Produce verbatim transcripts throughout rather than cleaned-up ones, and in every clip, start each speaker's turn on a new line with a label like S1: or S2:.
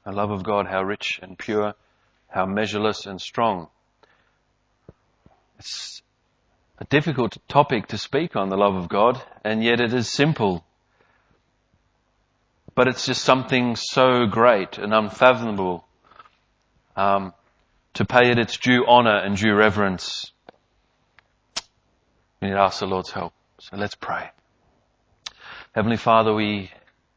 S1: The love of God, how rich and pure, how measureless and strong. It's a difficult topic to speak on, the love of God, and yet it is simple. But it's just something so great and unfathomable um, to pay it its due honour and due reverence. We need to ask the Lord's help. So let's pray. Heavenly Father, we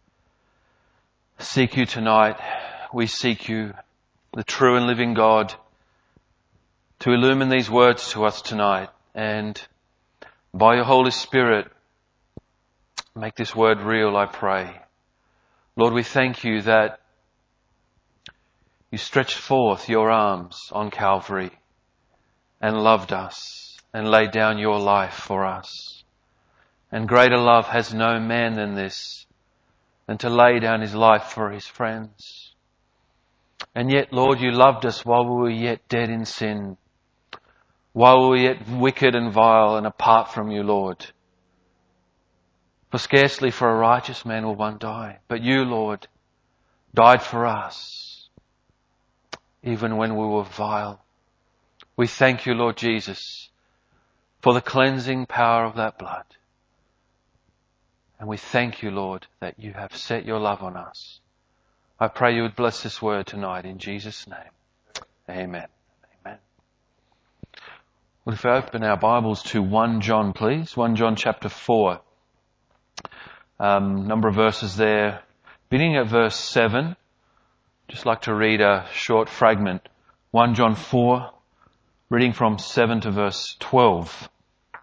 S1: seek you tonight. We seek you, the true and living God, to illumine these words to us tonight. And by your Holy Spirit, make this word real, I pray. Lord, we thank you that you stretched forth your arms on Calvary and loved us and laid down your life for us. And greater love has no man than this, than to lay down his life for his friends. And yet, Lord, you loved us while we were yet dead in sin, while we were yet wicked and vile and apart from you, Lord. For scarcely for a righteous man will one die. But you, Lord, died for us, even when we were vile. We thank you, Lord Jesus, for the cleansing power of that blood. And we thank you, Lord, that you have set your love on us. I pray you would bless this word tonight in Jesus' name. Amen. Amen. Well, if we open our Bibles to First John, please. First John chapter four. Um, number of verses there. Beginning at verse seven. Just like to read a short fragment. First John four, reading from seven to verse twelve.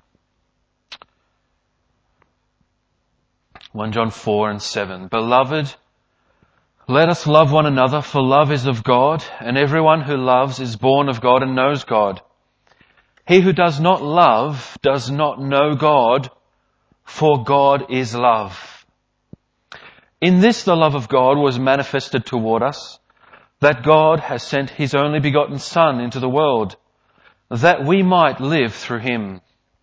S1: First John four and seven. Beloved, let us love one another, for love is of God, and everyone who loves is born of God and knows God. He who does not love does not know God, for God is love. In this the love of God was manifested toward us, that God has sent his only begotten Son into the world, that we might live through him.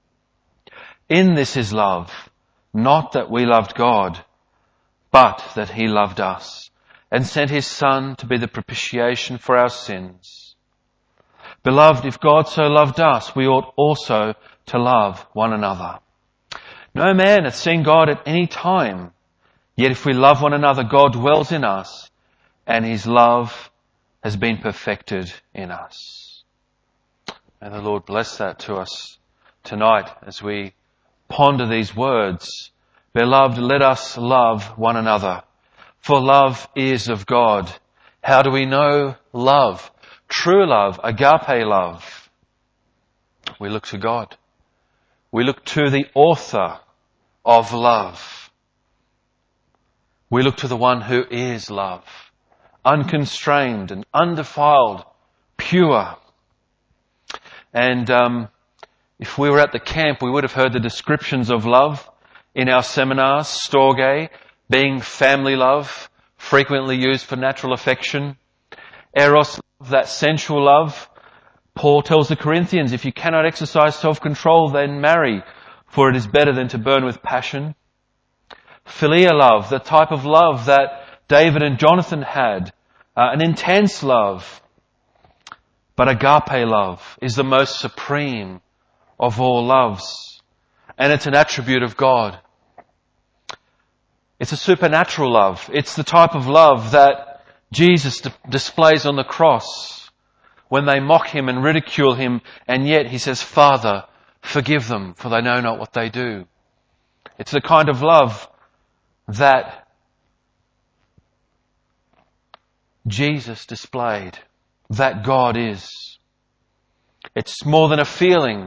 S1: In this is love, not that we loved God, but that he loved us, and sent his Son to be the propitiation for our sins. Beloved, if God so loved us, we ought also to love one another. No man hath seen God at any time, yet if we love one another, God dwells in us, and his love has been perfected in us. May the Lord bless that to us tonight as we ponder these words. Beloved, let us love one another, for love is of God. How do we know love? True love, agape love. We look to God. We look to the author of love. We look to the one who is love, unconstrained and undefiled, pure. And um, if we were at the camp, we would have heard the descriptions of love in our seminars. Storge, being family love, frequently used for natural affection. Eros, that sensual love. Paul tells the Corinthians, if you cannot exercise self-control, then marry, for it is better than to burn with passion. Philia love, the type of love that David and Jonathan had, uh, an intense love. But agape love is the most supreme of all loves, and it's an attribute of God. It's a supernatural love. It's the type of love that Jesus d- displays on the cross when they mock him and ridicule him, and yet he says, Father, forgive them, for they know not what they do. It's the kind of love that Jesus displayed, that God is. It's more than a feeling,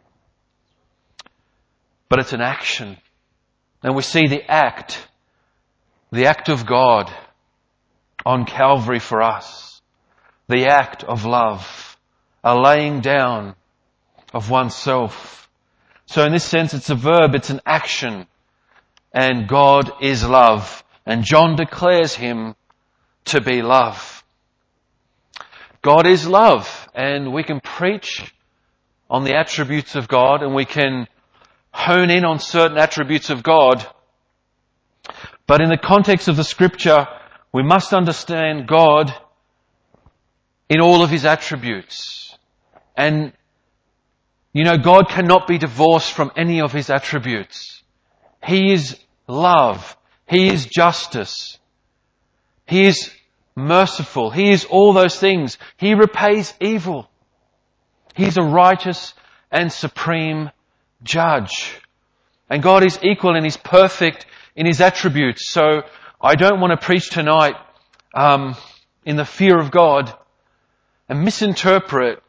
S1: but it's an action. And we see the act, the act of God on Calvary for us, the act of love, a laying down of oneself. So in this sense, it's a verb, it's an action. And God is love. And John declares him to be love. God is love. And we can preach on the attributes of God, and we can hone in on certain attributes of God. But in the context of the scripture, We must understand God in all of His attributes. And, you know, God cannot be divorced from any of His attributes. He is love. He is justice. He is merciful. He is all those things. He repays evil. He's a righteous and supreme judge. And God is equal and He's perfect in His attributes. So I don't want to preach tonight um, in the fear of God and misinterpret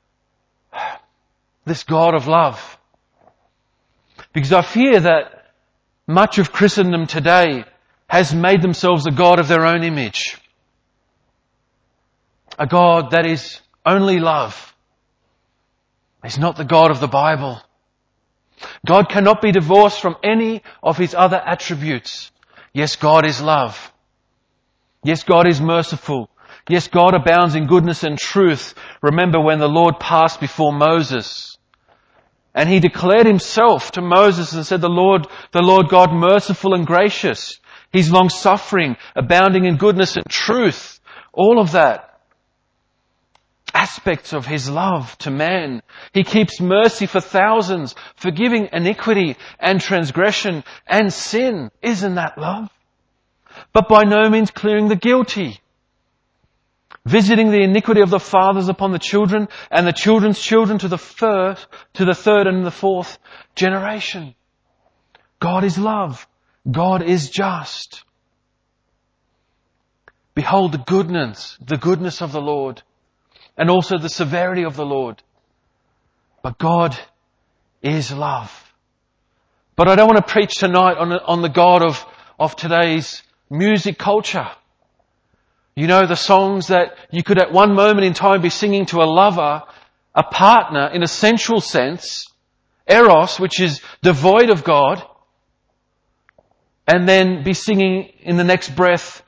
S1: this God of love. Because I fear that much of Christendom today has made themselves a God of their own image. A God that is only love. He's not the God of the Bible. God cannot be divorced from any of His other attributes. Yes, God is love. Yes, God is merciful. Yes, God abounds in goodness and truth. Remember when the Lord passed before Moses and He declared Himself to Moses and said, the Lord, the Lord God merciful and gracious. He's long-suffering, abounding in goodness and truth. All of that. Aspects of His love to man. He keeps mercy for thousands, forgiving iniquity and transgression and sin. Isn't that love? But by no means clearing the guilty. Visiting the iniquity of the fathers upon the children and the children's children to the first, to the third and the fourth generation. God is love. God is just. Behold the goodness, the goodness of the Lord, and also the severity of the Lord. But God is love. But I don't want to preach tonight on, on the God of, of today's music culture. You know, the songs that you could at one moment in time be singing to a lover, a partner in a sensual sense, eros, which is devoid of God, and then be singing in the next breath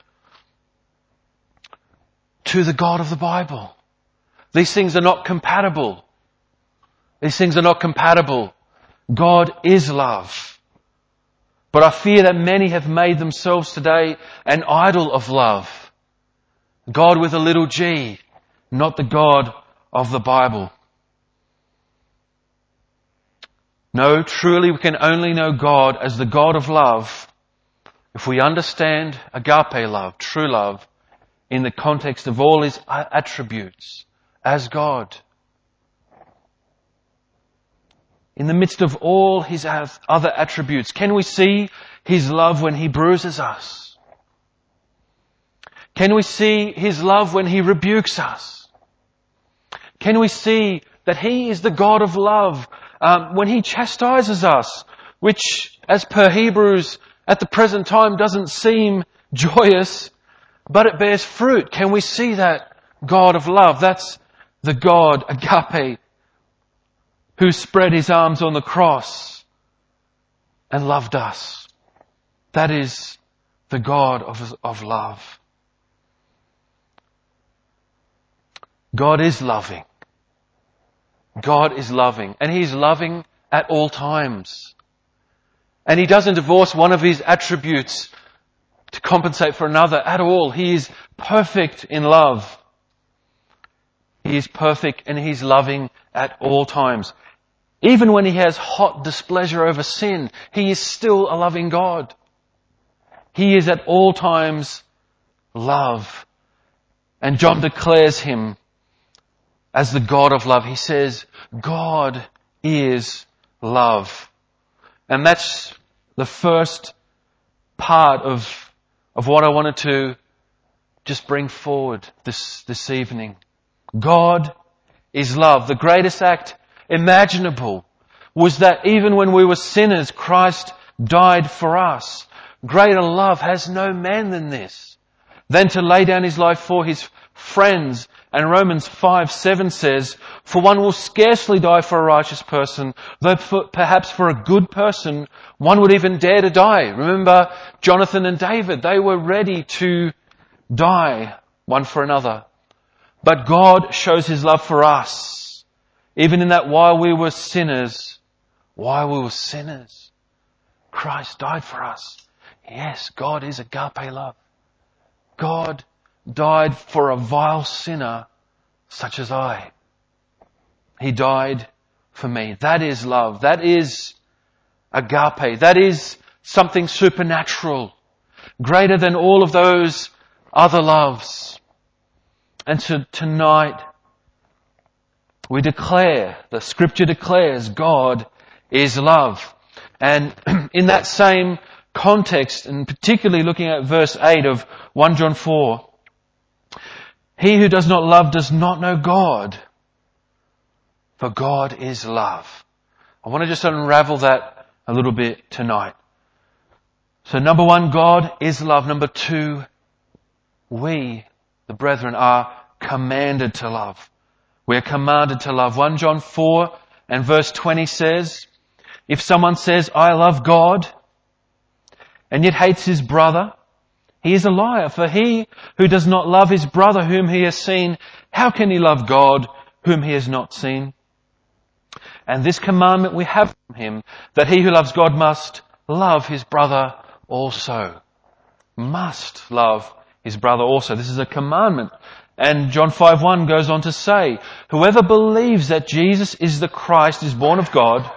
S1: to the God of the Bible. These things are not compatible. These things are not compatible. God is love. But I fear that many have made themselves today an idol of love. God with a little g, not the God of the Bible. No, truly we can only know God as the God of love if we understand agape love, true love, in the context of all His attributes as God. In the midst of all His other attributes, can we see His love when He bruises us? Can we see His love when He rebukes us? Can we see that He is the God of love um, when He chastises us, which, as per Hebrews, at the present time doesn't seem joyous, but it bears fruit? Can we see that God of love? That's the God, agape, who spread His arms on the cross and loved us. That is the God of, of love. God is loving. God is loving. And He's loving at all times. And He doesn't divorce one of His attributes to compensate for another at all. He is perfect in love. He is perfect and He's loving at all times. Even when He has hot displeasure over sin, He is still a loving God. He is at all times love. And John declares Him as the God of love. He says, God is love. And that's the first part of, of what I wanted to just bring forward this, this evening. God is love. The greatest act imaginable was that even when we were sinners, Christ died for us. Greater love has no man than this, than to lay down His life for His friends. And Romans five seven says, for one will scarcely die for a righteous person, though for, perhaps for a good person one would even dare to die. Remember Jonathan and David, they were ready to die one for another. But God shows His love for us, even in that while we were sinners, while we were sinners, Christ died for us. Yes, God is agape love. God died for a vile sinner such as I. He died for me. That is love. That is agape. That is something supernatural, greater than all of those other loves. And so tonight, we declare, the Scripture declares, God is love. And in that same context, and particularly looking at verse eight of First John four, he who does not love does not know God, for God is love. I want to just unravel that a little bit tonight. So number one, God is love. Number two, we, the brethren, are commanded to love. We are commanded to love. First John four and verse twenty says, if someone says, I love God, and yet hates his brother, he is a liar. For he who does not love his brother whom he has seen, how can he love God whom he has not seen? And this commandment we have from him, that he who loves God must love his brother also. Must love his brother also. This is a commandment. And John five one goes on to say, whoever believes that Jesus is the Christ is born of God,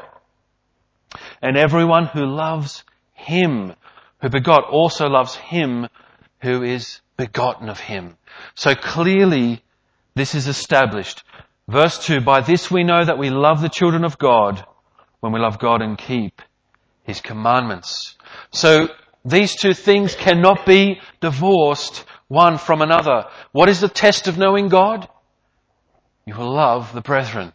S1: and everyone who loves him who begot also loves him who is begotten of him. So clearly this is established. Verse two, by this we know that we love the children of God when we love God and keep his commandments. So these two things cannot be divorced one from another. What is the test of knowing God? You will love the brethren.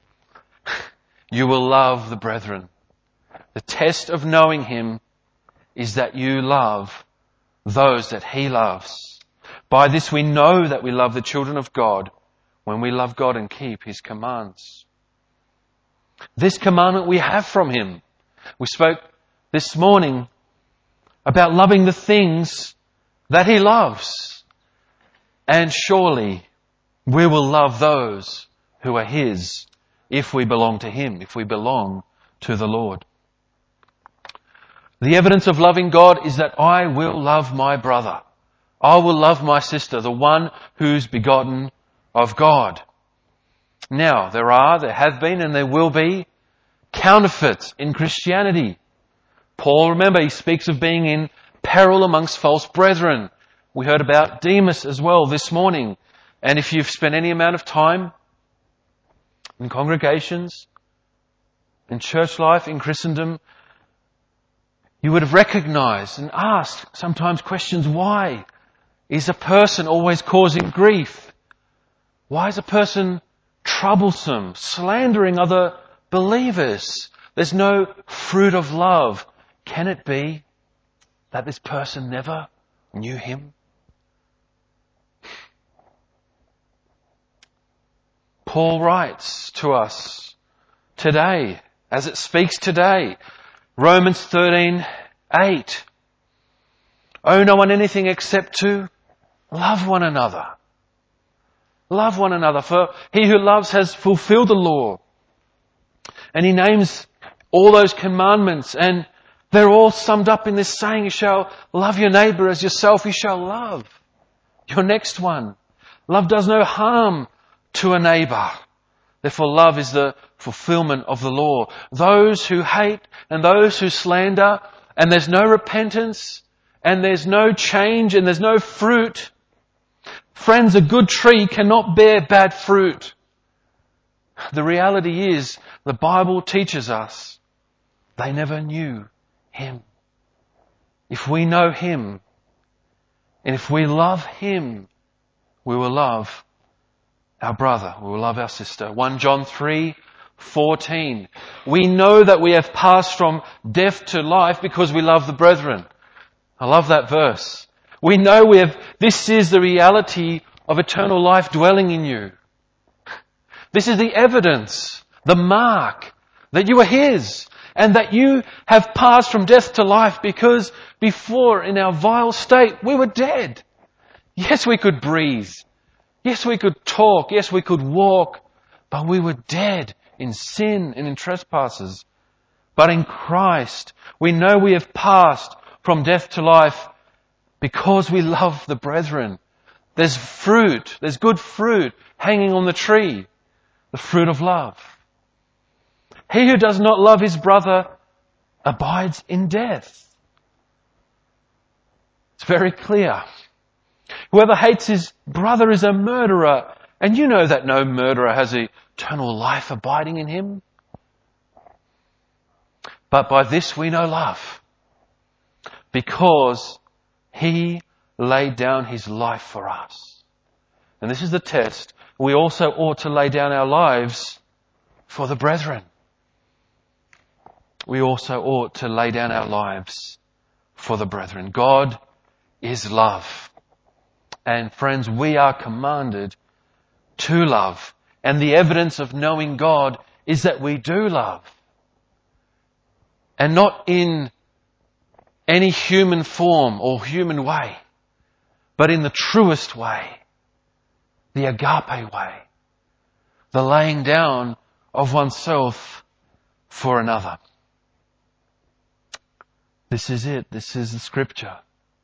S1: You will love the brethren. The test of knowing him is that you love those that he loves. By this we know that we love the children of God when we love God and keep his commands. This commandment we have from him. We spoke this morning about loving the things that he loves. And surely we will love those who are his if we belong to him, if we belong to the Lord. The evidence of loving God is that I will love my brother. I will love my sister, the one who's begotten of God. Now, there are, there have been, and there will be counterfeits in Christianity. Paul, remember, he speaks of being in peril amongst false brethren. We heard about Demas as well this morning. And if you've spent any amount of time in congregations, in church life, in Christendom, you would have recognized and asked sometimes questions, why is a person always causing grief? Why is a person troublesome, slandering other believers? There's no fruit of love. Can it be that this person never knew him? Paul writes to us today, as it speaks today, Romans thirteen eight. Owe no one anything except to love one another. Love one another, for he who loves has fulfilled the law. And he names all those commandments, and they're all summed up in this saying, you shall love your neighbour as yourself, you shall love your next one. Love does no harm to a neighbour. Therefore love is the fulfillment of the law. Those who hate and those who slander, and there's no repentance, and there's no change, and there's no fruit. Friends, a good tree cannot bear bad fruit. The reality is, the Bible teaches us, they never knew him. If we know him, and if we love him, we will love our brother, we will love our sister. First John three fourteen. We know that we have passed from death to life because we love the brethren. I love that verse. We know we have, this is the reality of eternal life dwelling in you. This is the evidence, the mark that you are his, and that you have passed from death to life, because before, in our vile state, we were dead. Yes, we could breathe. Yes, we could talk. Yes, we could walk. But we were dead in sin and in trespasses. But in Christ, we know we have passed from death to life Because we love the brethren. There's fruit, there's good fruit hanging on the tree. The fruit of love. He who does not love his brother abides in death. It's very clear. Whoever hates his brother is a murderer. And you know that no murderer has eternal life abiding in him. But by this we know love, because he laid down his life for us. And this is the test. We also ought to lay down our lives for the brethren. We also ought to lay down our lives for the brethren. God is love. And friends, we are commanded to love. And the evidence of knowing God is that we do love. And not in any human form or human way, but in the truest way, the agape way, the laying down of oneself for another. This is it. This is the scripture.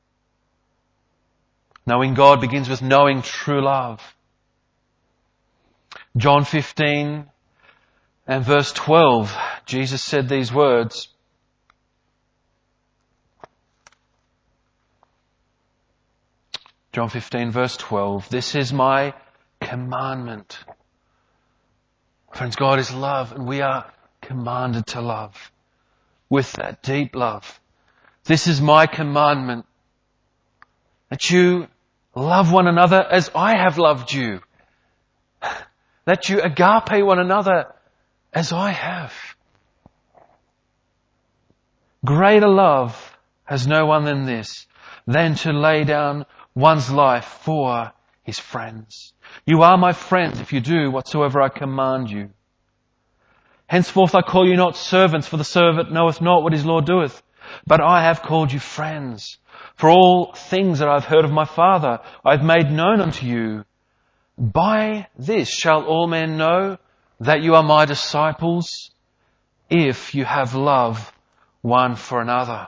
S1: Knowing God begins with knowing true love. John fifteen and verse twelve, Jesus said these words. John fifteen verse twelve, this is my commandment. Friends, God is love, and we are commanded to love with that deep love. This is my commandment, that you love one another as I have loved you. That you agape one another as I have. Greater love has no one than this, than to lay down one's life for his friends. You are my friends if you do whatsoever I command you. Henceforth I call you not servants, for the servant knoweth not what his Lord doeth. But I have called you friends. For all things that I have heard of my Father I have made known unto you. By this shall all men know that you are my disciples, if you have love one for another.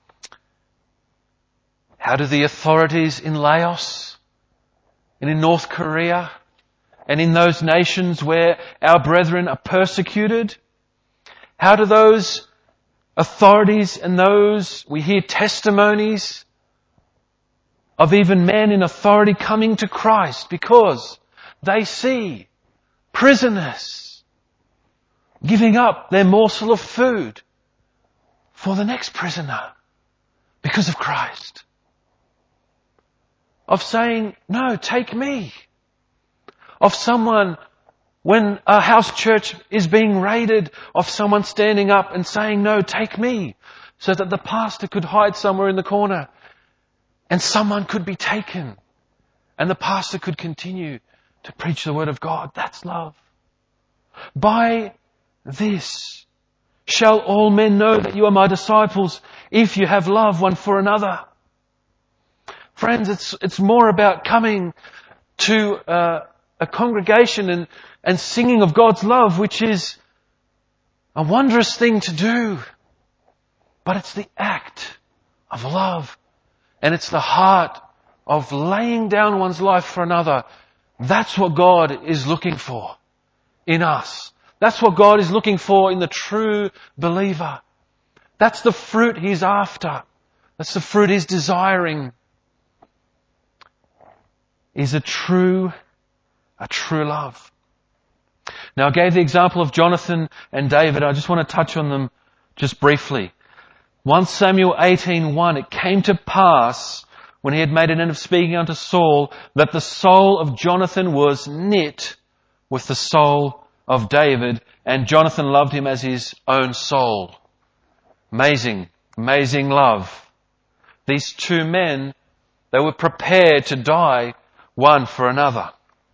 S1: How do the authorities in Laos and in North Korea and in those nations where our brethren are persecuted, how do those authorities and those, we hear testimonies of even men in authority coming to Christ because they see prisoners giving up their morsel of food for the next prisoner because of Christ. Of saying, no, take me. Of someone, when a house church is being raided, of someone standing up and saying, no, take me, so that the pastor could hide somewhere in the corner and someone could be taken and the pastor could continue to preach the word of God. That's love. By this shall all men know that you are my disciples, if you have love one for another. Friends, it's it's more about coming to uh, a congregation and, and singing of God's love, which is a wondrous thing to do. But it's the act of love. And it's the heart of laying down one's life for another. That's what God is looking for in us. That's what God is looking for in the true believer. That's the fruit He's after. That's the fruit He's desiring. Is a true, a true love. Now I gave the example of Jonathan and David. I just want to touch on them just briefly. First Samuel eighteen one, it came to pass when he had made an end of speaking unto Saul that the soul of Jonathan was knit with the soul of David, and Jonathan loved him as his own soul. Amazing, amazing love. These two men, they were prepared to die one for another.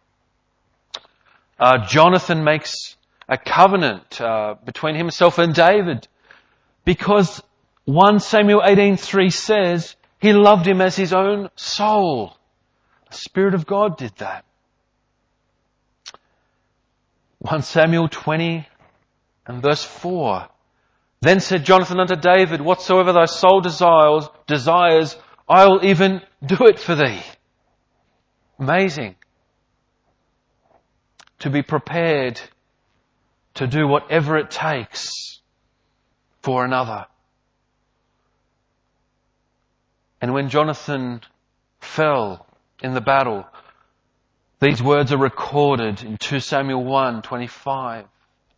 S1: Uh, Jonathan makes a covenant uh, between himself and David because First Samuel eighteen three says he loved him as his own soul. The Spirit of God did that. First Samuel twenty and verse four. Then said Jonathan unto David, whatsoever thy soul desires, desires, I will even do it for thee. Amazing. To be prepared to do whatever it takes for another. And when Jonathan fell in the battle, these words are recorded in Second Samuel one twenty-five.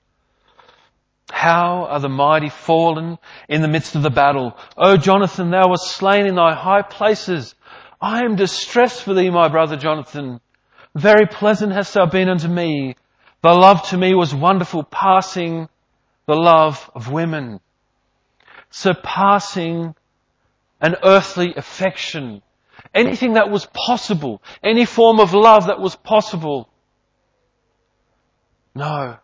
S1: How are the mighty fallen in the midst of the battle? O Jonathan, thou wast slain in thy high places. I am distressed for thee, my brother Jonathan. Very pleasant hast thou been unto me. Thy love to me was wonderful, passing the love of women, surpassing an earthly affection. Anything that was possible, any form of love that was possible. No.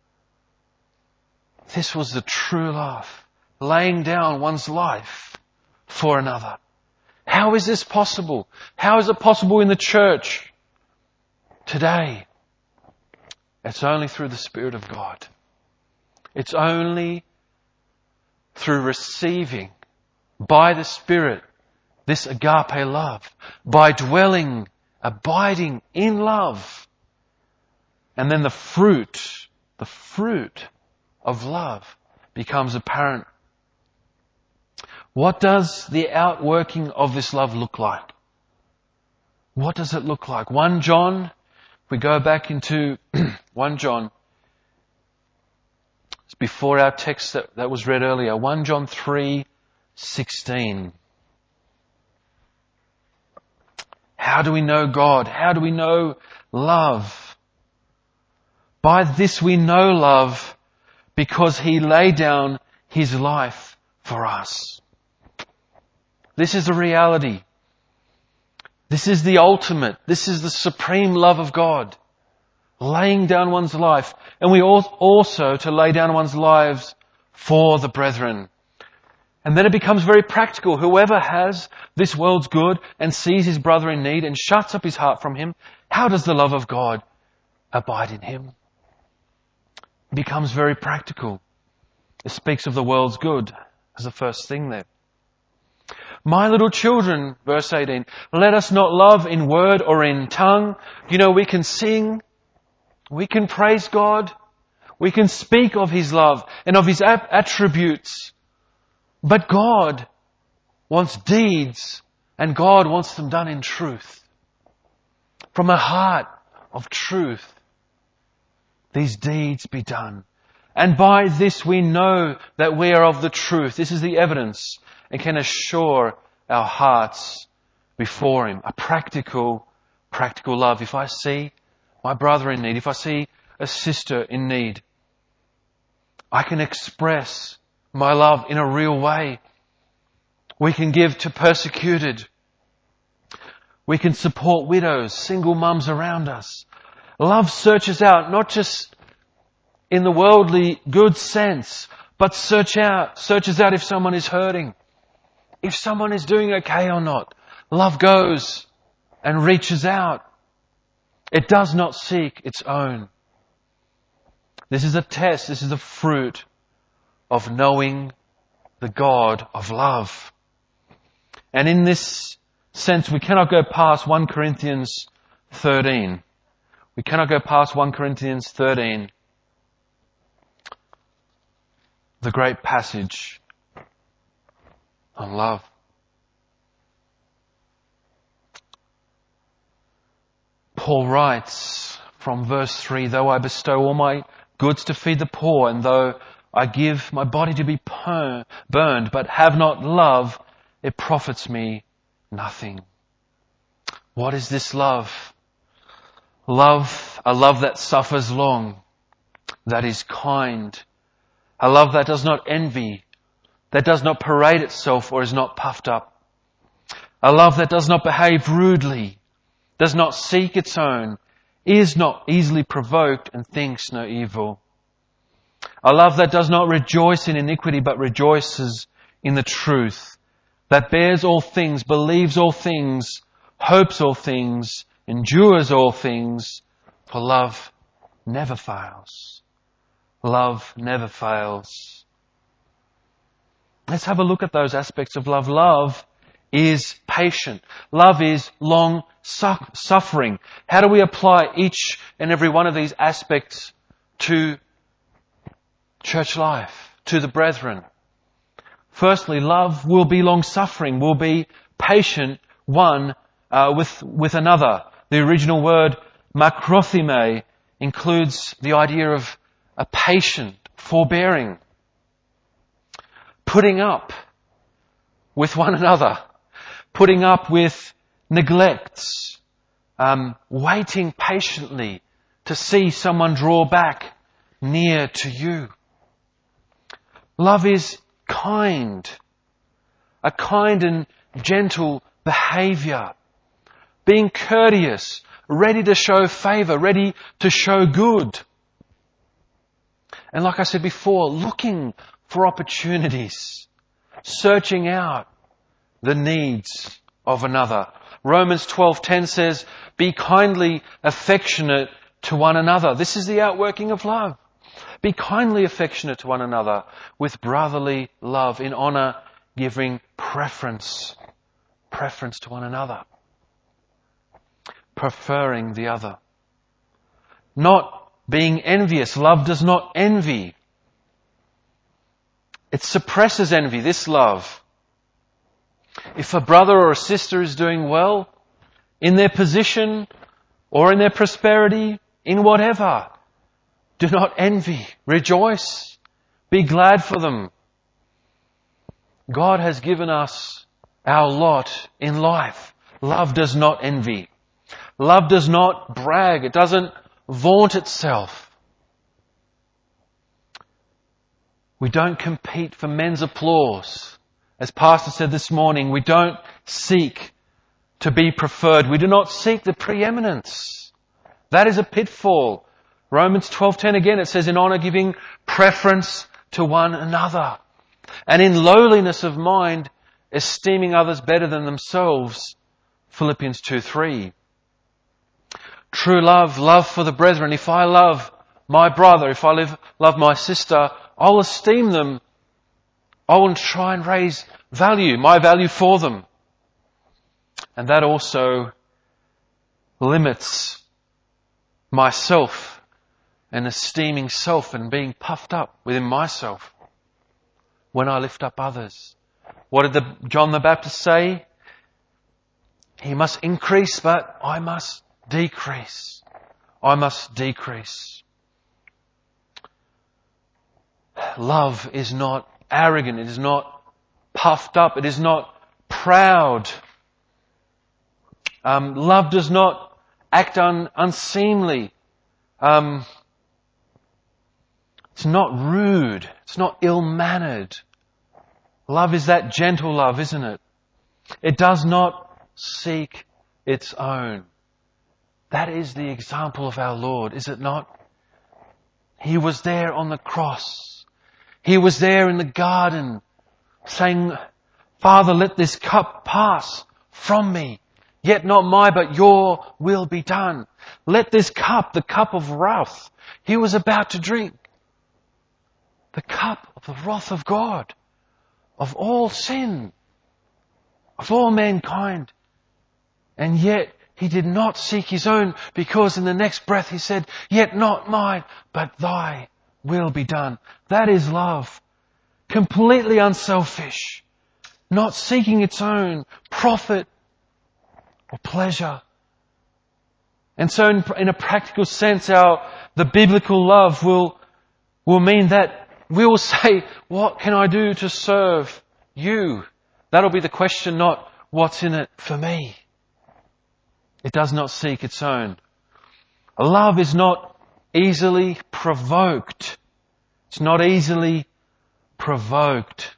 S1: This was the true love, laying down one's life for another. How is this possible? How is it possible in the church today? It's only through the Spirit of God. It's only through receiving by the Spirit this agape love, by dwelling, abiding in love. And then the fruit, the fruit of love becomes apparent. What does the outworking of this love look like? What does it look like? First John, if we go back into First John, it's before our text that, that was read earlier, First John three sixteen. How do we know God? How do we know love? By this we know love, because He laid down His life for us. This is the reality. This is the ultimate. This is the supreme love of God. Laying down one's life. And we ought also to lay down one's lives for the brethren. And then it becomes very practical. Whoever has this world's good and sees his brother in need and shuts up his heart from him, how does the love of God abide in him? It becomes very practical. It speaks of the world's good as the first thing there. My little children, verse eighteen, let us not love in word or in tongue. You know, we can sing, we can praise God, we can speak of His love and of His attributes. But God wants deeds, and God wants them done in truth. From a heart of truth, these deeds be done. And by this we know that we are of the truth. This is the evidence, and can assure our hearts before Him. A practical, practical love. If I see my brother in need, if I see a sister in need, I can express my love in a real way. We can give to persecuted. We can support widows, single mums around us. Love searches out, not just in the worldly good sense, but search out, searches out if someone is hurting, if someone is doing okay or not. Love goes and reaches out. It does not seek its own. This is a test, this is a fruit of knowing the God of love. And in this sense, we cannot go past First Corinthians thirteen. We cannot go past First Corinthians thirteen. The great passage on love. Paul writes from verse three, though I bestow all my goods to feed the poor, and though I give my body to be per- burned, but have not love, it profits me nothing. What is this love? Love, a love that suffers long, that is kind, a love that does not envy, that does not parade itself or is not puffed up, a love that does not behave rudely, does not seek its own, is not easily provoked, and thinks no evil. A love that does not rejoice in iniquity, but rejoices in the truth, that bears all things, believes all things, hopes all things, endures all things, for love never fails. Love never fails. Let's have a look at those aspects of love. Love is patient. Love is long su- suffering. How do we apply each and every one of these aspects to church life, to the brethren? Firstly, love will be long suffering, will be patient one uh, with with another. The original word makrothime includes the idea of a patient, forbearing, putting up with one another, putting up with neglects, um, waiting patiently to see someone draw back near to you. Love is kind, a kind and gentle behaviour, being courteous, ready to show favour, ready to show good. And like I said before, looking for opportunities, searching out the needs of another. Romans twelve ten says, be kindly affectionate to one another. This is the outworking of love. Be kindly affectionate to one another with brotherly love, in honour, giving preference, preference to one another. Preferring the other. Not being envious. Love does not envy. It suppresses envy, this love. If a brother or a sister is doing well in their position or in their prosperity, in whatever, do not envy. Rejoice. Be glad for them. God has given us our lot in life. Love does not envy. Love does not brag. It doesn't vaunt itself. We don't compete for men's applause. As Pastor said this morning, we don't seek to be preferred. We do not seek the preeminence. That is a pitfall. Romans twelve ten again, it says, in honour giving preference to one another. And in lowliness of mind, esteeming others better than themselves. Philippians two three. True love, love for the brethren. If I love my brother, if I live, love my sister, I'll esteem them. I will try and raise value, my value for them. And that also limits myself and esteeming self and being puffed up within myself when I lift up others. What did the, John the Baptist say? He must increase, but I must decrease. I must decrease. Love is not arrogant. It is not puffed up. It is not proud. Um, love does not act un, unseemly. Um, it's not rude. It's not ill-mannered. Love is that gentle love, isn't it? It does not seek its own. That is the example of our Lord, is it not? He was there on the cross. He was there in the garden saying, Father, let this cup pass from me. Yet not my, but your will be done. Let this cup, the cup of wrath, he was about to drink. The cup of the wrath of God, of all sin, of all mankind. And yet he did not seek his own, because in the next breath he said, yet not mine, but thy will be done. That is love. Completely unselfish. Not seeking its own profit or pleasure. And so in, in a practical sense, our, the biblical love will, will mean that we will say, what can I do to serve you? That'll be the question, not what's in it for me. It does not seek its own. Love is not easily provoked. It's not easily provoked.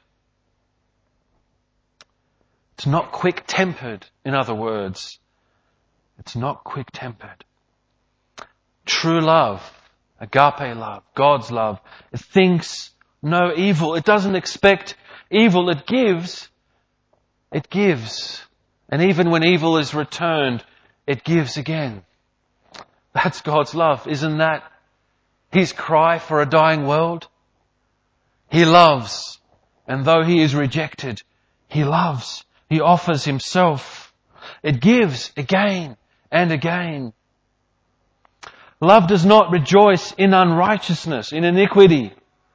S1: It's not quick-tempered, in other words. It's not quick-tempered. True love, agape love, God's love, it thinks no evil. It doesn't expect evil. It gives. It gives. And even when evil is returned, it gives again. That's God's love. Isn't that His cry for a dying world? He loves. And though He is rejected, He loves He offers Himself. It gives again and again. Love does not rejoice in unrighteousness, in iniquity.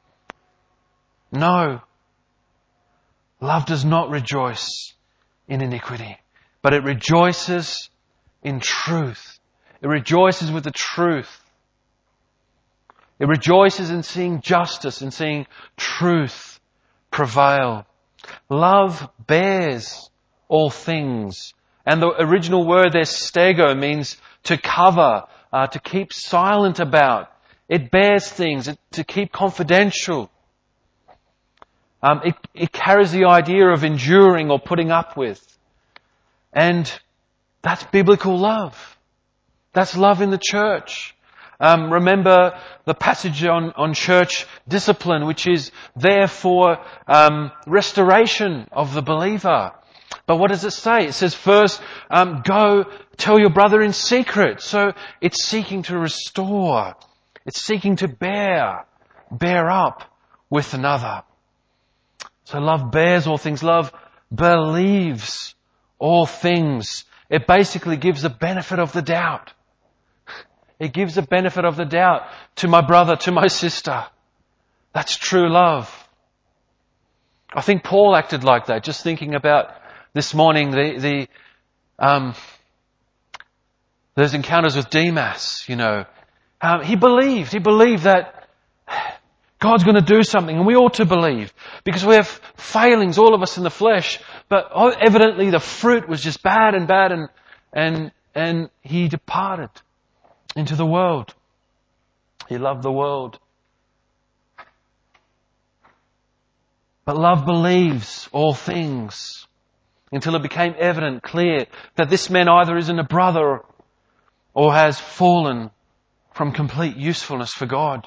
S1: No. Love does not rejoice in iniquity, but it rejoices in truth. It rejoices with the truth. It rejoices in seeing justice and seeing truth prevail. Love bears all things. And the original word there, stego, means to cover, uh, to keep silent about. It bears things, it, to keep confidential. Um, it, it carries the idea of enduring or putting up with. And that's biblical love. That's love in the church. Um, remember the passage on, on church discipline, which is there for um, restoration of the believer. But what does it say? It says first, um, go tell your brother in secret. So it's seeking to restore. It's seeking to bear, bear up with another. So love bears all things. Love believes all things. It basically gives the benefit of the doubt. It gives the benefit of the doubt to my brother, to my sister. That's true love. I think Paul acted like that. Just thinking about this morning, the, the, um, those encounters with Demas, you know. Um, he believed, he believed that God's going to do something, and we ought to believe because we have failings, all of us in the flesh. But evidently the fruit was just bad and bad, and, and, and he departed into the world. He loved the world. But love believes all things until it became evident, clear, that this man either isn't a brother or has fallen from complete usefulness for God.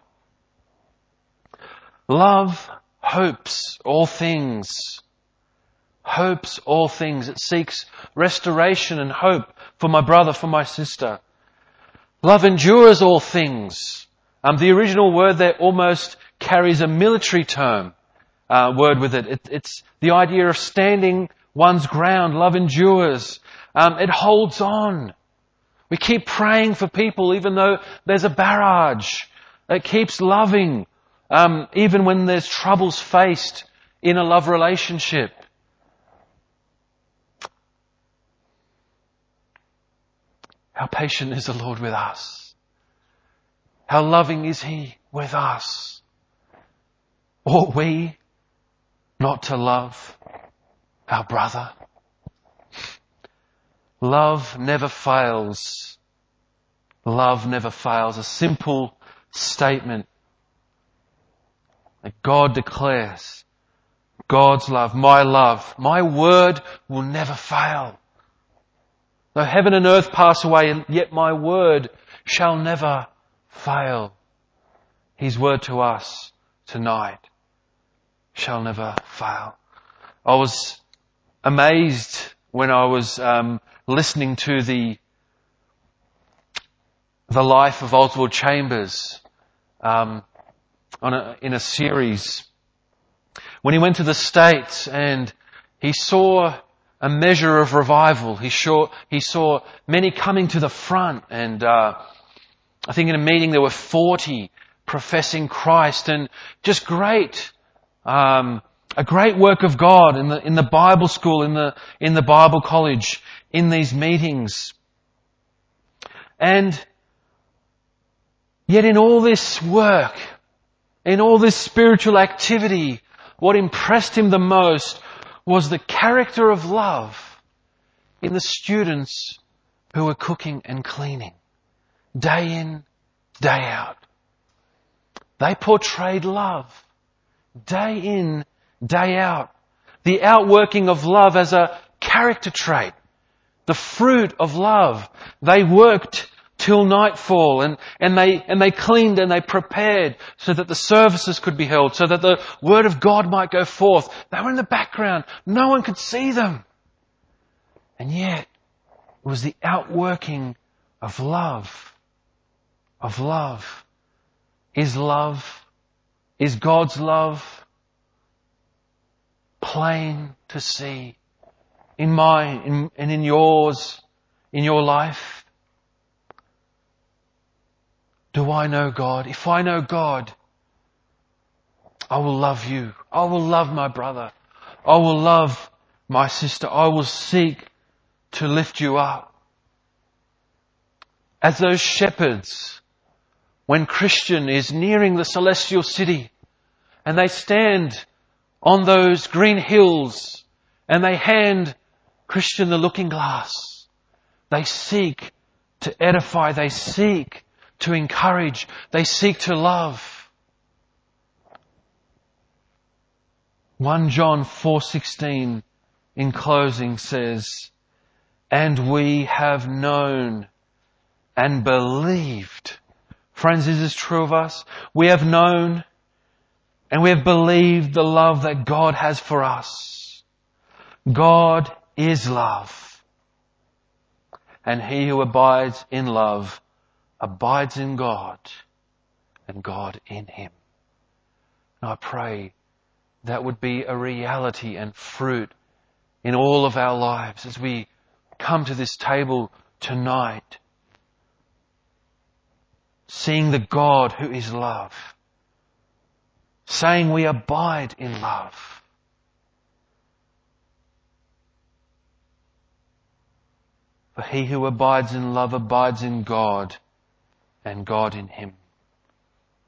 S1: Love hopes all things. Hopes all things. It seeks restoration and hope for my brother, for my sister. Love endures all things. Um, the original word there almost carries a military term, uh, word with it. it. It's the idea of standing one's ground. Love endures. Um, it holds on. We keep praying for people even though there's a barrage. It keeps loving, um, even when there's troubles faced in a love relationship. How patient is the Lord with us? How loving is He with us? Ought we not to love our brother? Love never fails. Love never fails. A simple statement that God declares. God's love, my love, my word will never fail. Though heaven and earth pass away, yet my word shall never fail. His word to us tonight shall never fail. I was amazed when I was um, listening to the the life of Oswald Chambers um, on a, in a series. When he went to the States and he saw a measure of revival, he saw he saw many coming to the front, and uh, I think in a meeting there were forty professing Christ, and just great. Um, A great work of God in the, in the Bible school, in the, in the Bible college, in these meetings. And yet in all this work, in all this spiritual activity, what impressed him the most was the character of love in the students who were cooking and cleaning. Day in, day out. They portrayed love. Day in, day out. The outworking of love as a character trait. The fruit of love. They worked till nightfall, and, and they, and they cleaned and they prepared so that the services could be held, so that the word of God might go forth. They were in the background. No one could see them. And yet, it was the outworking of love. Of love. Is love, is God's love plain to see in my, in, and in yours, in your life? Do I know God? If I know God, I will love you. I will love my brother. I will love my sister. I will seek to lift you up. As those shepherds, when Christian is nearing the celestial city and they stand on those green hills and they hand Christian the looking glass, they seek to edify, they seek to encourage, they seek to love. First John four sixteen in closing says, "And we have known and believed." Friends, is this true of us? We have known and we have believed the love that God has for us. God is love. And he who abides in love abides in God and God in him. And I pray that would be a reality and fruit in all of our lives as we come to this table tonight, seeing the God who is love, saying we abide in love. For he who abides in love abides in God and God in him.